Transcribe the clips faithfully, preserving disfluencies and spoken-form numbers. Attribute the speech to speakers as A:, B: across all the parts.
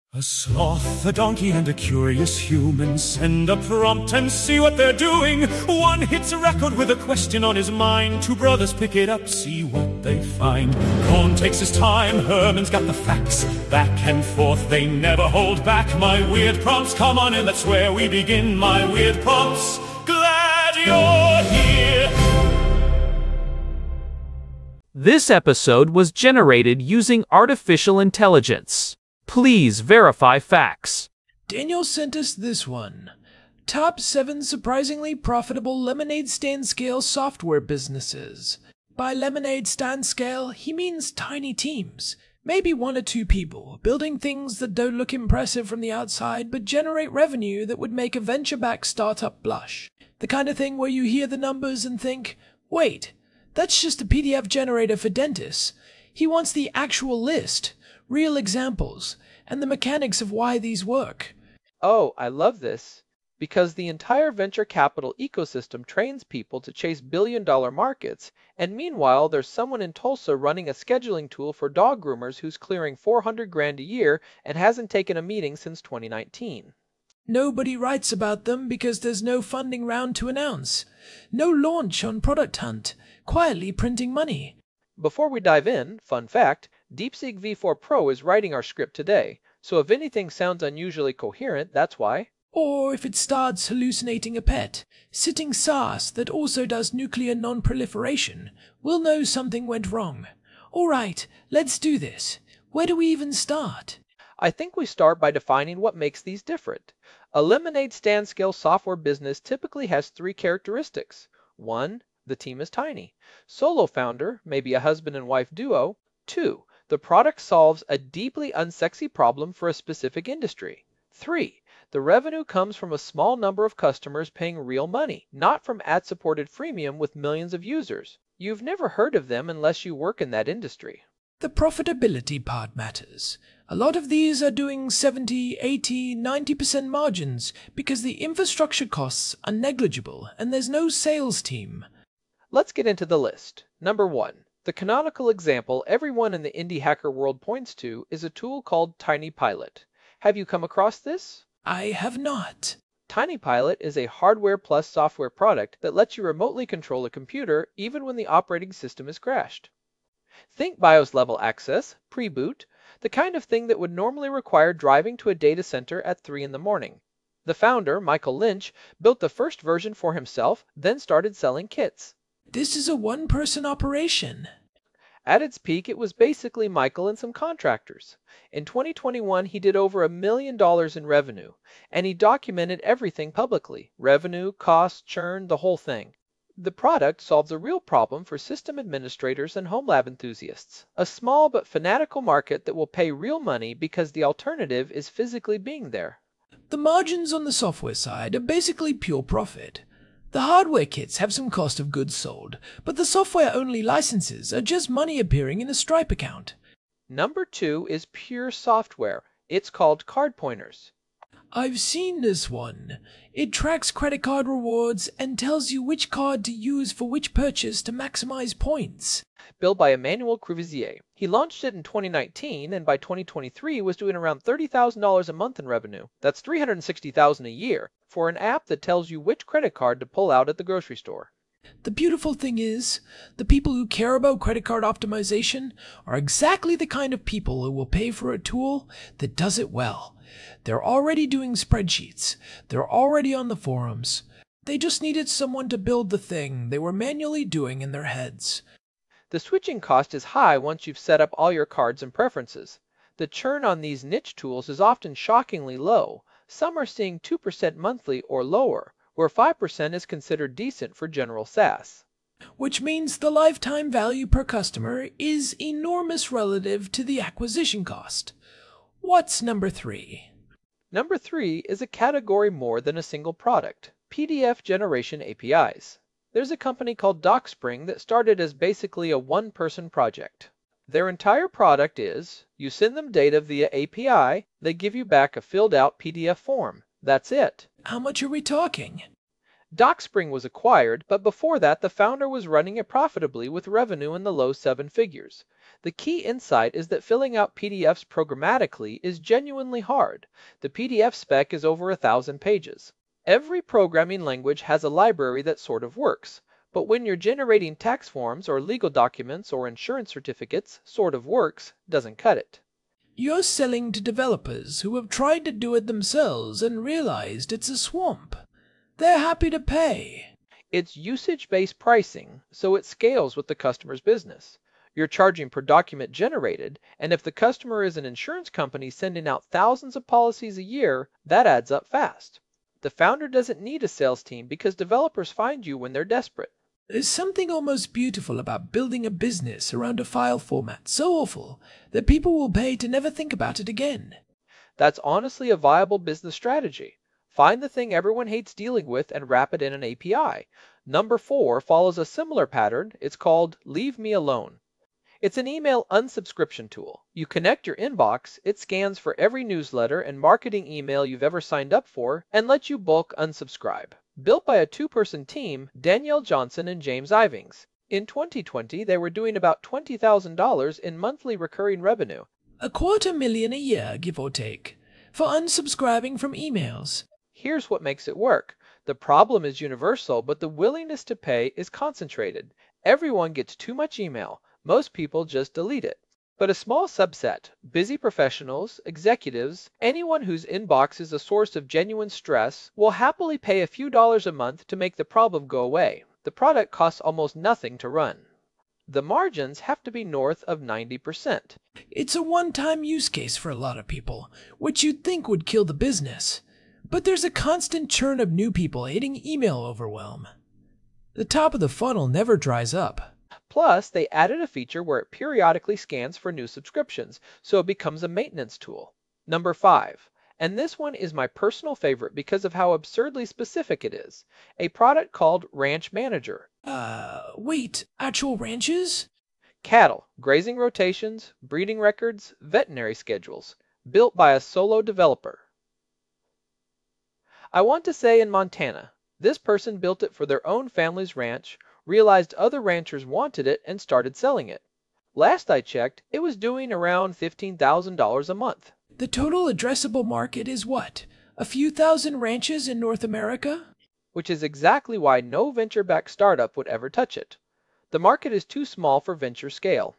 A: A sloth, a donkey, and a curious human send a prompt and see what they're doing. One hits a record with a question on his mind. Two brothers pick it up, see what they find. Cohn takes his time, Herman's got the facts. Back and forth, they never hold back. My weird prompts, come on in, that's where we begin. My weird prompts, glad you're here.
B: This episode was generated using artificial intelligence. Please verify facts.
C: Daniel sent us this one. Top seven surprisingly profitable lemonade stand scale software businesses. By lemonade stand scale, he means tiny teams. Maybe one or two people, building things that don't look impressive from the outside but generate revenue that would make a venture-backed startup blush. The kind of thing where you hear the numbers and think, wait, that's just a P D F generator for dentists. He wants the actual list, real examples, and the mechanics of why these work.
D: Oh, I love this. Because the entire venture capital ecosystem trains people to chase billion-dollar markets, and meanwhile there's someone in Tulsa running a scheduling tool for dog groomers who's clearing four hundred grand a year and hasn't taken a meeting since twenty nineteen.
C: Nobody writes about them because there's no funding round to announce. No launch on Product Hunt, quietly printing money.
D: Before we dive in, fun fact, DeepSeek V four Pro is writing our script today, so if anything sounds unusually coherent, that's why.
C: Or if it starts hallucinating a pet, sitting S A S that also does nuclear non-proliferation, we'll know something went wrong. Alright, let's do this. Where do we even start?
D: I think we start by defining what makes these different. A lemonade stand scale software business typically has three characteristics. One, the team is tiny. Solo founder, maybe a husband and wife duo. Two, the product solves a deeply unsexy problem for a specific industry. Three, the revenue comes from a small number of customers paying real money, not from ad-supported freemium with millions of users. You've never heard of them unless you work in that industry.
C: The profitability part matters. A lot of these are doing seventy, eighty, ninety percent margins because the infrastructure costs are negligible and there's no sales team.
D: Let's get into the list. Number one. The canonical example everyone in the indie hacker world points to is a tool called TinyPilot. Have you come across this?
C: I have not.
D: TinyPilot is a hardware plus software product that lets you remotely control a computer even when the operating system is crashed. Think BIOS level access, pre-boot, the kind of thing that would normally require driving to a data center at three in the morning. The founder, Michael Lynch, built the first version for himself, then started selling kits.
C: This is a one-person operation.
D: At its peak, it was basically Michael and some contractors. In twenty twenty-one, he did over a million dollars in revenue, and he documented everything publicly: revenue, costs, churn, the whole thing. The product solves a real problem for system administrators and home lab enthusiasts, a small but fanatical market that will pay real money because the alternative is physically being there.
C: The margins on the software side are basically pure profit. The hardware kits have some cost of goods sold, but the software-only licenses are just money appearing in a Stripe account.
D: Number two is pure software. It's called Card Pointers.
C: I've seen this one. It tracks credit card rewards and tells you which card to use for which purchase to maximize points.
D: Built by Emmanuel Crevizier. He launched it in twenty nineteen and by twenty twenty-three was doing around thirty thousand dollars a month in revenue. That's three hundred sixty thousand dollars a year for an app that tells you which credit card to pull out at the grocery store.
C: The beautiful thing is, the people who care about credit card optimization are exactly the kind of people who will pay for a tool that does it well. They're already doing spreadsheets. They're already on the forums. They just needed someone to build the thing they were manually doing in their heads.
D: The switching cost is high once you've set up all your cards and preferences. The churn on these niche tools is often shockingly low. Some are seeing two percent monthly or lower, where five percent is considered decent for general SaaS.
C: Which means the lifetime value per customer is enormous relative to the acquisition cost. What's number three?
D: Number three is a category more than a single product: P D F generation A P Is. There's a company called DocSpring that started as basically a one-person project. Their entire product is, you send them data via A P I, they give you back a filled-out P D F form. That's it.
C: How much are we talking?
D: DocSpring was acquired, but before that the founder was running it profitably with revenue in the low seven figures. The key insight is that filling out P D Fs programmatically is genuinely hard. The P D F spec is over a thousand pages. Every programming language has a library that sort of works, but when you're generating tax forms or legal documents or insurance certificates, sort of works doesn't cut it.
C: You're selling to developers who have tried to do it themselves and realized it's a swamp. They're happy to pay.
D: It's usage-based pricing, so it scales with the customer's business. You're charging per document generated, and if the customer is an insurance company sending out thousands of policies a year, that adds up fast. The founder doesn't need a sales team because developers find you when they're desperate.
C: There's something almost beautiful about building a business around a file format so awful that people will pay to never think about it again.
D: That's honestly a viable business strategy. Find the thing everyone hates dealing with and wrap it in an A P I. Number four follows a similar pattern. It's called Leave Me Alone. It's an email unsubscription tool. You connect your inbox, it scans for every newsletter and marketing email you've ever signed up for, and lets you bulk unsubscribe. Built by a two-person team, Danielle Johnson and James Ivings. In twenty twenty, they were doing about twenty thousand dollars in monthly recurring revenue.
C: A quarter million a year, give or take, for unsubscribing from emails.
D: Here's what makes it work. The problem is universal, but the willingness to pay is concentrated. Everyone gets too much email. Most people just delete it. But a small subset, busy professionals, executives, anyone whose inbox is a source of genuine stress, will happily pay a few dollars a month to make the problem go away. The product costs almost nothing to run. The margins have to be north of ninety percent.
C: It's a one-time use case for a lot of people, which you'd think would kill the business. But there's a constant churn of new people hitting email overwhelm. The top of the funnel never dries up.
D: Plus, they added a feature where it periodically scans for new subscriptions, so it becomes a maintenance tool. Number five, and this one is my personal favorite because of how absurdly specific it is, a product called Ranch Manager.
C: Uh, wait, actual ranches?
D: Cattle, grazing rotations, breeding records, veterinary schedules, built by a solo developer. I want to say in Montana, this person built it for their own family's ranch, realized other ranchers wanted it, and started selling it. Last I checked, it was doing around fifteen thousand dollars a month.
C: The total addressable market is what? A few thousand ranches in North America?
D: Which is exactly why no venture-backed startup would ever touch it. The market is too small for venture scale.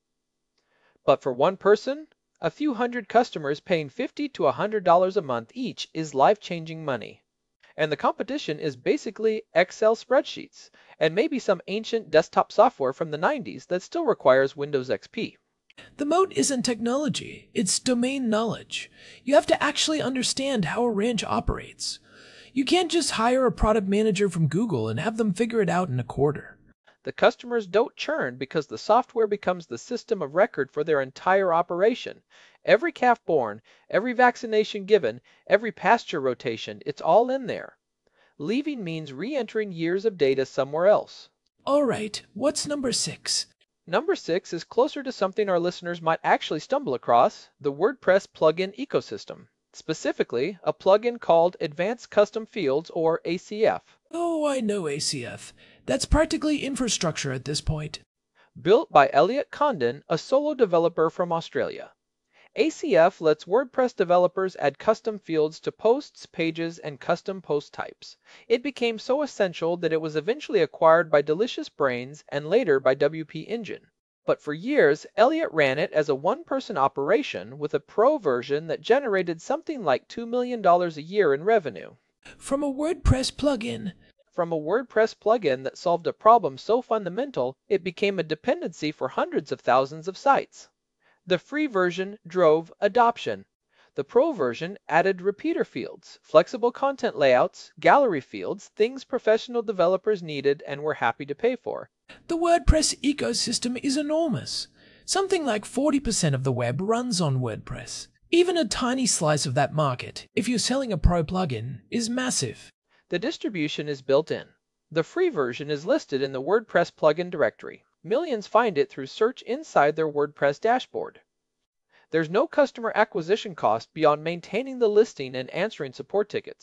D: But for one person, a few hundred customers paying fifty to one hundred dollars a month each is life-changing money. And the competition is basically Excel spreadsheets, and maybe some ancient desktop software from the nineties that still requires Windows X P.
C: The moat isn't technology, it's domain knowledge. You have to actually understand how a ranch operates. You can't just hire a product manager from Google and have them figure it out in a quarter.
D: The customers don't churn because the software becomes the system of record for their entire operation. Every calf born, every vaccination given, every pasture rotation, it's all in there. Leaving means re-entering years of data somewhere else.
C: All right, what's number six?
D: Number six is closer to something our listeners might actually stumble across, the WordPress plugin ecosystem. Specifically, a plugin called Advanced Custom Fields, or A C F.
C: Oh, I know A C F. That's practically infrastructure at this point.
D: Built by Elliot Condon, a solo developer from Australia. A C F lets WordPress developers add custom fields to posts, pages, and custom post types. It became so essential that it was eventually acquired by Delicious Brains and later by W P Engine. But for years, Elliot ran it as a one-person operation with a pro version that generated something like two million dollars a year in revenue.
C: From a WordPress plugin.
D: From a WordPress plugin that solved a problem so fundamental, it became a dependency for hundreds of thousands of sites. The free version drove adoption. The pro version added repeater fields, flexible content layouts, gallery fields, things professional developers needed and were happy to pay for.
C: The WordPress ecosystem is enormous. Something like forty percent of the web runs on WordPress. Even a tiny slice of that market, if you're selling a pro plugin, is massive.
D: The distribution is built in. The free version is listed in the WordPress plugin directory. Millions find it through search inside their WordPress dashboard. There's no customer acquisition cost beyond maintaining the listing and answering support tickets.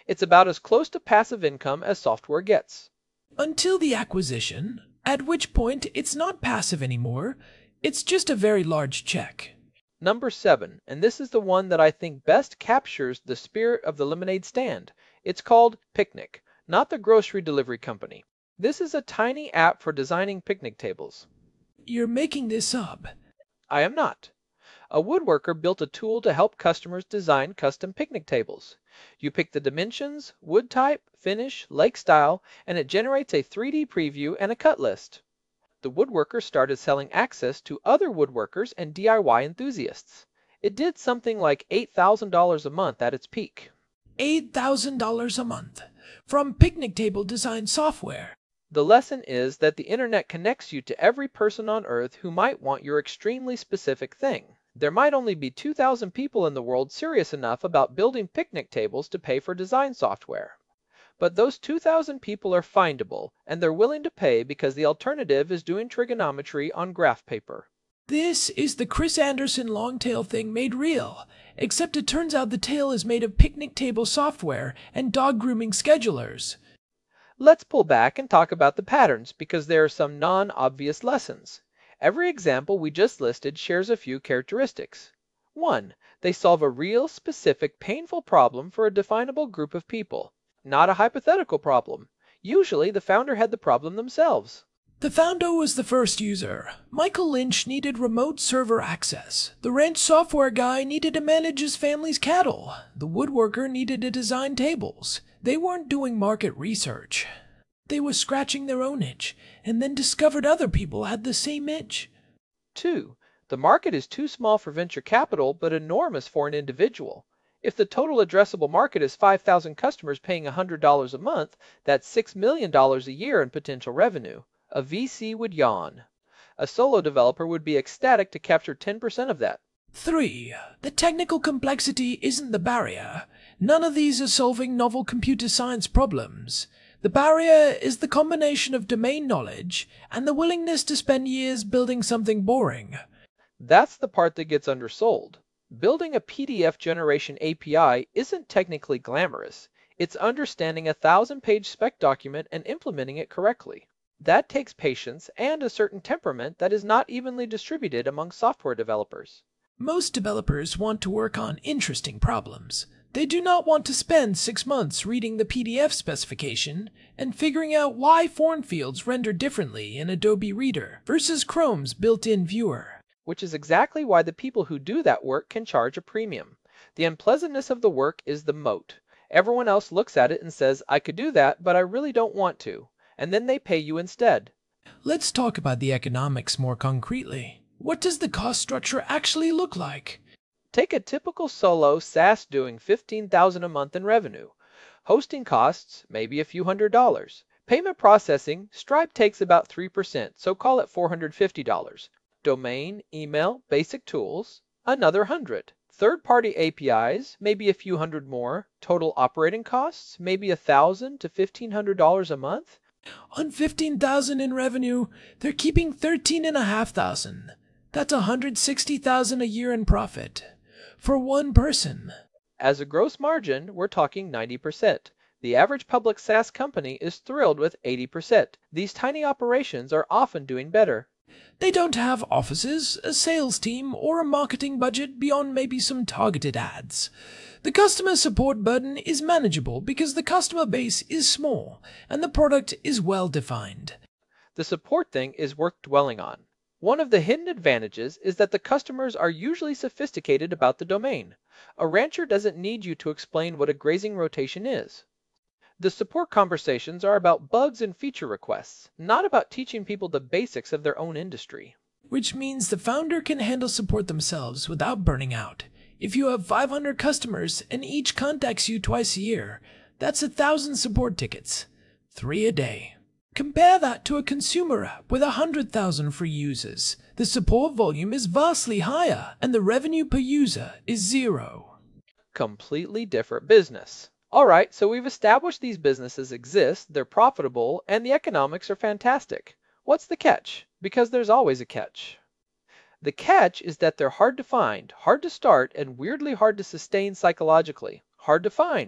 D: It's about as close to passive income as software gets.
C: Until the acquisition, at which point it's not passive anymore, it's just a very large check.
D: Number seven, and this is the one that I think best captures the spirit of the lemonade stand. It's called Picnic, not the grocery delivery company. This is a tiny app for designing picnic tables.
C: You're making this up.
D: I am not. A woodworker built a tool to help customers design custom picnic tables. You pick the dimensions, wood type, finish, lake style, and it generates a three D preview and a cut list. The woodworker started selling access to other woodworkers and D I Y enthusiasts. It did something like eight thousand dollars a month at its peak.
C: eight thousand dollars a month from picnic table design software.
D: The lesson is that the internet connects you to every person on earth who might want your extremely specific thing. There might only be two thousand people in the world serious enough about building picnic tables to pay for design software. But those two thousand people are findable, and they're willing to pay because the alternative is doing trigonometry on graph paper.
C: This is the Chris Anderson long-tail thing made real, except it turns out the tail is made of picnic table software and dog grooming schedulers.
D: Let's pull back and talk about the patterns because there are some non-obvious lessons. Every example we just listed shares a few characteristics. One, they solve a real, specific, painful problem for a definable group of people. Not a hypothetical problem. Usually the founder had the problem themselves.
C: The founder was the first user. Michael Lynch needed remote server access. The ranch software guy needed to manage his family's cattle. The woodworker needed to design tables. They weren't doing market research. They were scratching their own itch, and then discovered other people had the same itch.
D: Two, the market is too small for venture capital but enormous for an individual. If the total addressable market is five thousand customers paying one hundred dollars a month, that's six million dollars a year in potential revenue. A V C would yawn. A solo developer would be ecstatic to capture ten percent of that.
C: Three, the technical complexity isn't the barrier. None of these are solving novel computer science problems. The barrier is the combination of domain knowledge and the willingness to spend years building something boring.
D: That's the part that gets undersold. Building a P D F generation A P I isn't technically glamorous. It's understanding a thousand-page spec document and implementing it correctly. That takes patience and a certain temperament that is not evenly distributed among software developers.
C: Most developers want to work on interesting problems. They do not want to spend six months reading the P D F specification and figuring out why foreign fields render differently in Adobe Reader versus Chrome's built-in viewer.
D: Which is exactly why the people who do that work can charge a premium. The unpleasantness of the work is the moat. Everyone else looks at it and says, I could do that, but I really don't want to. And then they pay you instead.
C: Let's talk about the economics more concretely. What does the cost structure actually look like?
D: Take a typical solo SaaS doing fifteen thousand dollars a month in revenue. Hosting costs, maybe a few hundred dollars. Payment processing, Stripe takes about three percent, so call it four hundred fifty dollars. Domain, email, basic tools, another hundred. Third-party A P Is, maybe a few hundred more. Total operating costs, maybe a thousand to fifteen hundred dollars a month.
C: On fifteen thousand in revenue, they're keeping thirteen and a half thousand. That's one hundred sixty thousand a year in profit for one person.
D: As a gross margin, we're talking ninety percent. The average public SaaS company is thrilled with eighty percent. These tiny operations are often doing better.
C: They don't have offices, a sales team, or a marketing budget beyond maybe some targeted ads. The customer support burden is manageable because the customer base is small and the product is well defined.
D: The support thing is worth dwelling on. One of the hidden advantages is that the customers are usually sophisticated about the domain. A rancher doesn't need you to explain what a grazing rotation is. The support conversations are about bugs and feature requests, not about teaching people the basics of their own industry.
C: Which means the founder can handle support themselves without burning out. If you have five hundred customers and each contacts you twice a year, that's a thousand support tickets. Three a day. Compare that to a consumer app with one hundred thousand free users. The support volume is vastly higher and the revenue per user is zero.
D: Completely different business. Alright, so we've established these businesses exist, they're profitable, and the economics are fantastic. What's the catch? Because there's always a catch. The catch is that they're hard to find, hard to start, and weirdly hard to sustain psychologically. Hard to find.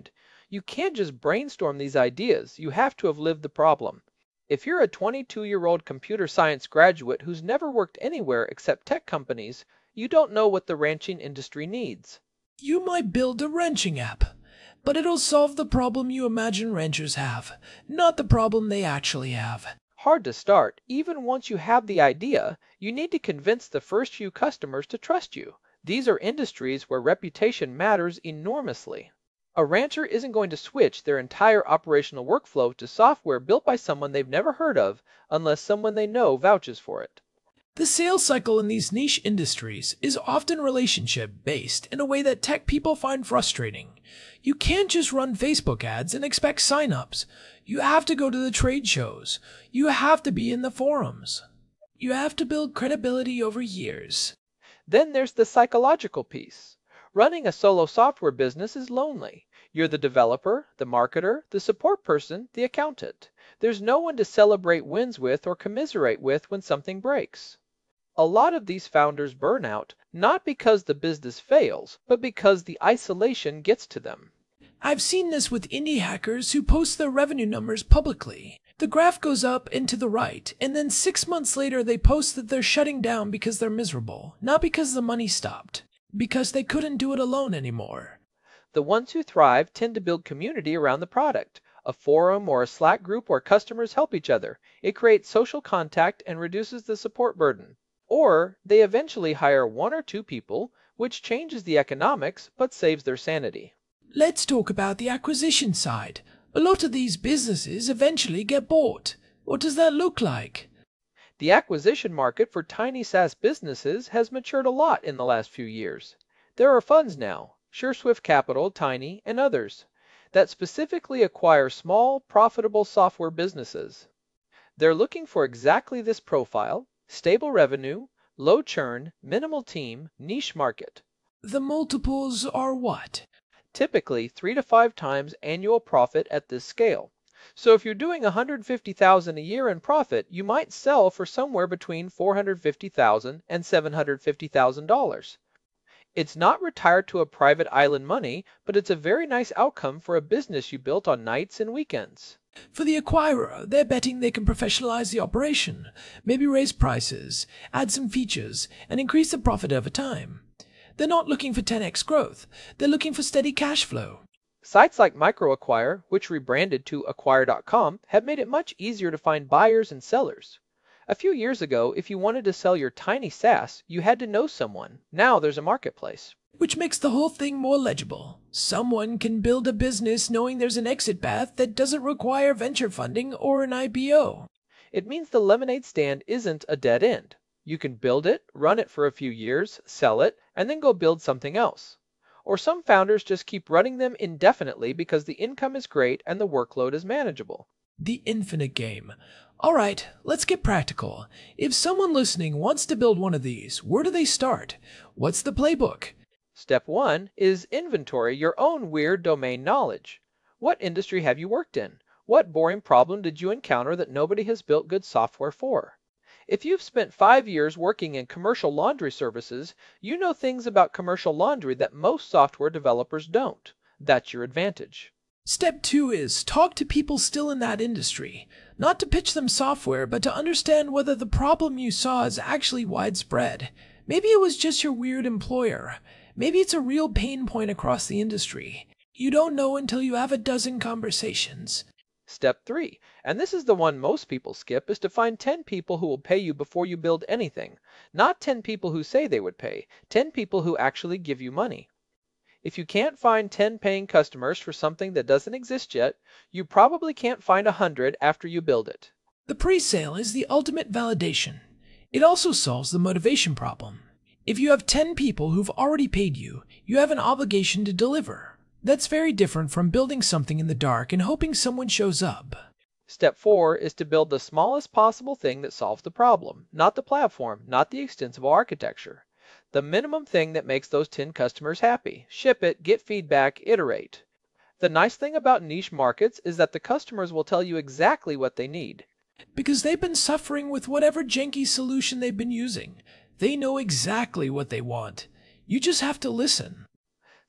D: You can't just brainstorm these ideas, you have to have lived the problem. If you're a twenty-two-year-old computer science graduate who's never worked anywhere except tech companies, you don't know what the ranching industry needs.
C: You might build a ranching app, but it'll solve the problem you imagine ranchers have, not the problem they actually have.
D: Hard to start. Even once you have the idea, you need to convince the first few customers to trust you. These are industries where reputation matters enormously. A rancher isn't going to switch their entire operational workflow to software built by someone they've never heard of unless someone they know vouches for it.
C: The sales cycle in these niche industries is often relationship-based in a way that tech people find frustrating. You can't just run Facebook ads and expect sign-ups. You have to go to the trade shows. You have to be in the forums. You have to build credibility over years.
D: Then there's the psychological piece. Running a solo software business is lonely. You're the developer, the marketer, the support person, the accountant. There's no one to celebrate wins with or commiserate with when something breaks. A lot of these founders burn out, not because the business fails, but because the isolation gets to them.
C: I've seen this with indie hackers who post their revenue numbers publicly. The graph goes up and to the right, and then six months later they post that they're shutting down because they're miserable, not because the money stopped, because they couldn't do it alone anymore.
D: The ones who thrive tend to build community around the product, a forum or a Slack group where customers help each other. It creates social contact and reduces the support burden. Or they eventually hire one or two people, which changes the economics but saves their sanity.
C: Let's talk about the acquisition side. A lot of these businesses eventually get bought. What does that look like?
D: The acquisition market for tiny SaaS businesses has matured a lot in the last few years. There are funds now, SureSwift Capital, Tiny, and others, that specifically acquire small, profitable software businesses. They're looking for exactly this profile: stable revenue, low churn, minimal team, niche market.
C: The multiples are what?
D: Typically three to five times annual profit at this scale. So if you're doing one hundred fifty thousand dollars a year in profit, you might sell for somewhere between four hundred fifty thousand dollars and seven hundred fifty thousand dollars. It's not retired to a private island money, but it's a very nice outcome for a business you built on nights and weekends.
C: For the acquirer, they're betting they can professionalize the operation, maybe raise prices, add some features, and increase the profit over time. They're not looking for ten x growth. They're looking for steady cash flow.
D: Sites like MicroAcquire, which rebranded to acquire dot com, have made it much easier to find buyers and sellers. A few years ago, if you wanted to sell your tiny SaaS, you had to know someone. Now there's a marketplace.
C: Which makes the whole thing more legible. Someone can build a business knowing there's an exit path that doesn't require venture funding or an I P O.
D: It means the lemonade stand isn't a dead end. You can build it, run it for a few years, sell it, and then go build something else. Or some founders just keep running them indefinitely because the income is great and the workload is manageable.
C: The infinite game. All right, let's get practical. If someone listening wants to build one of these, where do they start? What's the playbook?
D: Step one is inventory your own weird domain knowledge. What industry have you worked in? What boring problem did you encounter that nobody has built good software for? If you've spent five years working in commercial laundry services, you know things about commercial laundry that most software developers don't. That's your advantage.
C: Step two is talk to people still in that industry. Not to pitch them software, but to understand whether the problem you saw is actually widespread. Maybe it was just your weird employer. Maybe it's a real pain point across the industry. You don't know until you have a dozen conversations.
D: Step three, and this is the one most people skip, is to find ten people who will pay you before you build anything. Not ten people who say they would pay, ten people who actually give you money. If you can't find ten paying customers for something that doesn't exist yet, you probably can't find one hundred after you build it.
C: The pre-sale is the ultimate validation. It also solves the motivation problem. If you have ten people who've already paid you, you have an obligation to deliver. That's very different from building something in the dark and hoping someone shows up.
D: Step four is to build the smallest possible thing that solves the problem, not the platform, not the extensible architecture. The minimum thing that makes those ten customers happy. Ship it, get feedback, iterate. The nice thing about niche markets is that the customers will tell you exactly what they need.
C: Because they've been suffering with whatever janky solution they've been using. They know exactly what they want. You just have to listen.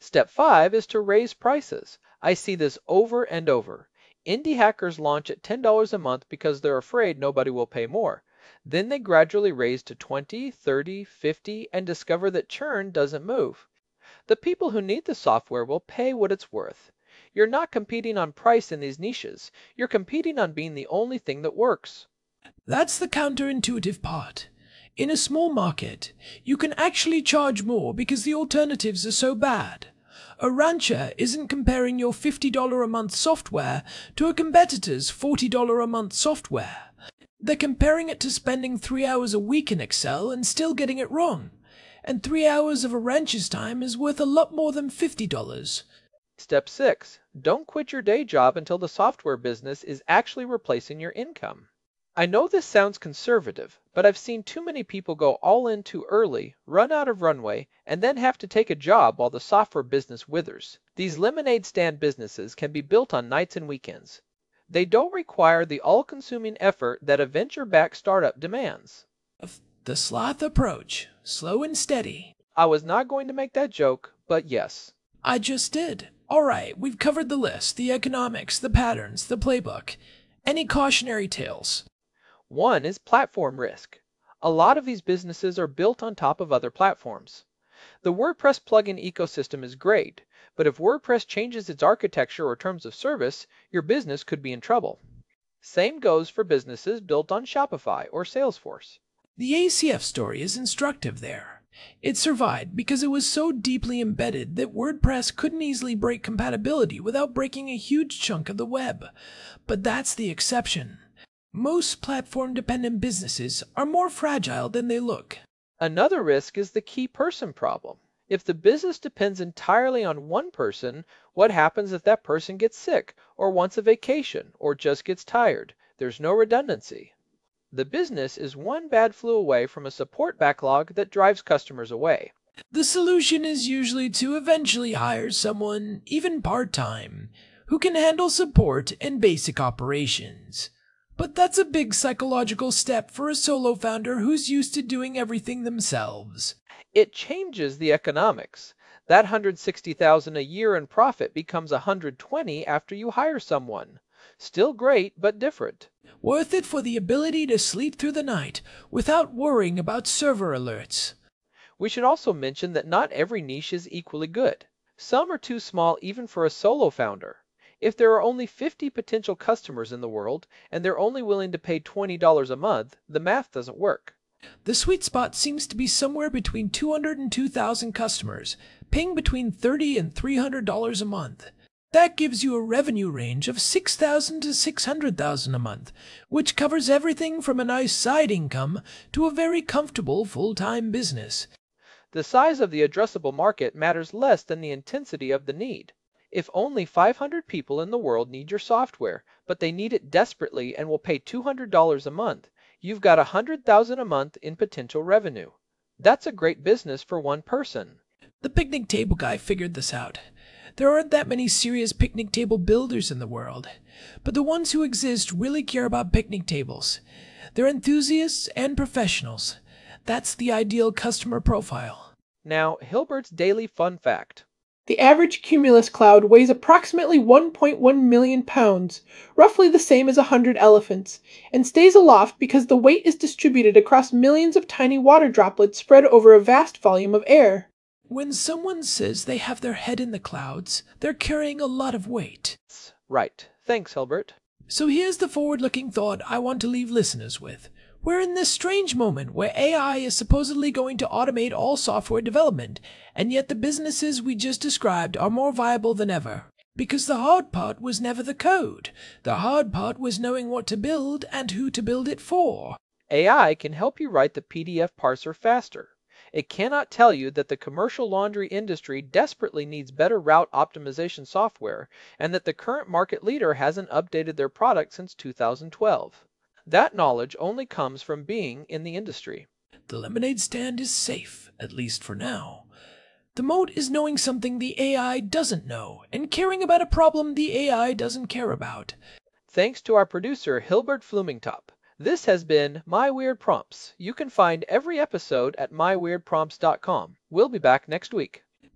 D: Step five is to raise prices. I see this over and over. Indie hackers launch at ten dollars a month because they're afraid nobody will pay more. Then they gradually raise to twenty, thirty, fifty, and discover that churn doesn't move. The people who need the software will pay what it's worth. You're not competing on price in these niches. You're competing on being the only thing that works.
C: That's the counterintuitive part. In a small market, you can actually charge more because the alternatives are so bad. A rancher isn't comparing your fifty dollars a month software to a competitor's forty dollars a month software. They're comparing it to spending three hours a week in Excel and still getting it wrong. And three hours of a rancher's time is worth a lot more than fifty dollars.
D: Step six. Don't quit your day job until the software business is actually replacing your income. I know this sounds conservative, but I've seen too many people go all in too early, run out of runway, and then have to take a job while the software business withers. These lemonade stand businesses can be built on nights and weekends. They don't require the all-consuming effort that a venture-backed startup demands.
C: The sloth approach, slow and steady.
D: I was not going to make that joke, but yes.
C: I just did. All right, we've covered the list, the economics, the patterns, the playbook. Any cautionary tales?
D: One is platform risk. A lot of these businesses are built on top of other platforms. The WordPress plugin ecosystem is great, but if WordPress changes its architecture or terms of service, your business could be in trouble. Same goes for businesses built on Shopify or Salesforce.
C: The A C F story is instructive there. It survived because it was so deeply embedded that WordPress couldn't easily break compatibility without breaking a huge chunk of the web. But that's the exception. Most platform-dependent businesses are more fragile than they look.
D: Another risk is the key person problem. If the business depends entirely on one person, what happens if that person gets sick, or wants a vacation, or just gets tired? There's no redundancy. The business is one bad flu away from a support backlog that drives customers away.
C: The solution is usually to eventually hire someone, even part-time, who can handle support and basic operations. But that's a big psychological step for a solo founder who's used to doing everything themselves.
D: It changes the economics. That one hundred sixty thousand dollars a year in profit becomes one hundred twenty thousand dollars after you hire someone. Still great, but different.
C: Worth it for the ability to sleep through the night without worrying about server alerts.
D: We should also mention that not every niche is equally good. Some are too small even for a solo founder. If there are only fifty potential customers in the world, and they're only willing to pay twenty dollars a month, the math doesn't work.
C: The sweet spot seems to be somewhere between two hundred and two thousand customers, paying between thirty dollars and three hundred dollars a month. That gives you a revenue range of six thousand dollars to six hundred thousand dollars a month, which covers everything from a nice side income to a very comfortable full-time business.
D: The size of the addressable market matters less than the intensity of the need. If only five hundred people in the world need your software, but they need it desperately and will pay two hundred dollars a month, you've got one hundred thousand dollars a month in potential revenue. That's a great business for one person.
C: The picnic table guy figured this out. There aren't that many serious picnic table builders in the world, but the ones who exist really care about picnic tables. They're enthusiasts and professionals. That's the ideal customer profile.
D: Now, Hilbert's daily fun fact.
E: The average Cumulus cloud weighs approximately one point one million pounds, roughly the same as a hundred elephants, and stays aloft because the weight is distributed across millions of tiny water droplets spread over a vast volume of air.
C: When someone says they have their head in the clouds, they're carrying a lot of weight.
D: Right. Thanks, Hilbert.
C: So here's the forward-looking thought I want to leave listeners with. We're in this strange moment where A I is supposedly going to automate all software development, and yet the businesses we just described are more viable than ever. Because the hard part was never the code. The hard part was knowing what to build and who to build it for.
D: A I can help you write the P D F parser faster. It cannot tell you that the commercial laundry industry desperately needs better route optimization software, and that the current market leader hasn't updated their product since two thousand twelve. That knowledge only comes from being in the industry.
C: The lemonade stand is safe, at least for now. The moat is knowing something the A I doesn't know, and caring about a problem the A I doesn't care about.
D: Thanks to our producer, Hilbert Flumingtop. This has been My Weird Prompts. You can find every episode at my weird prompts dot com. We'll be back next week.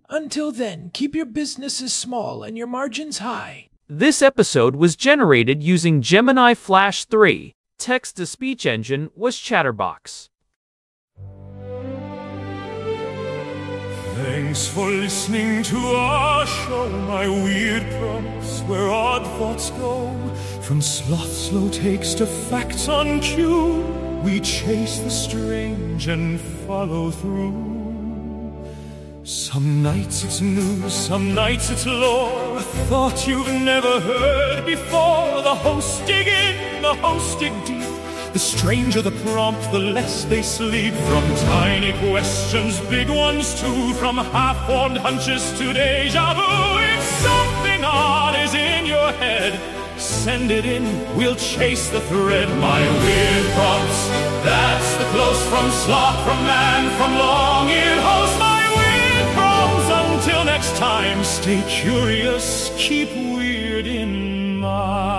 C: Until then, keep your businesses small and your margins high.
B: This episode was generated using Gemini Flash three. Text-to-speech engine was Chatterbox.
A: Thanks for listening to our show, my weird prompts where odd thoughts go. From sloth slow takes to facts on cue, we chase the strange and follow through. Some nights it's news, some nights it's lore, a thought you've never heard before. The hosts dig in, the hosts dig deep. The stranger the prompt, the less they sleep. From tiny questions, big ones too, from half-formed hunches to deja vu. If something odd is in your head, send it in, we'll chase the thread. My weird prompts, that's the close from sloth, from man, from long-eared host. My weird prompts, until next time, stay curious, keep weird in mind.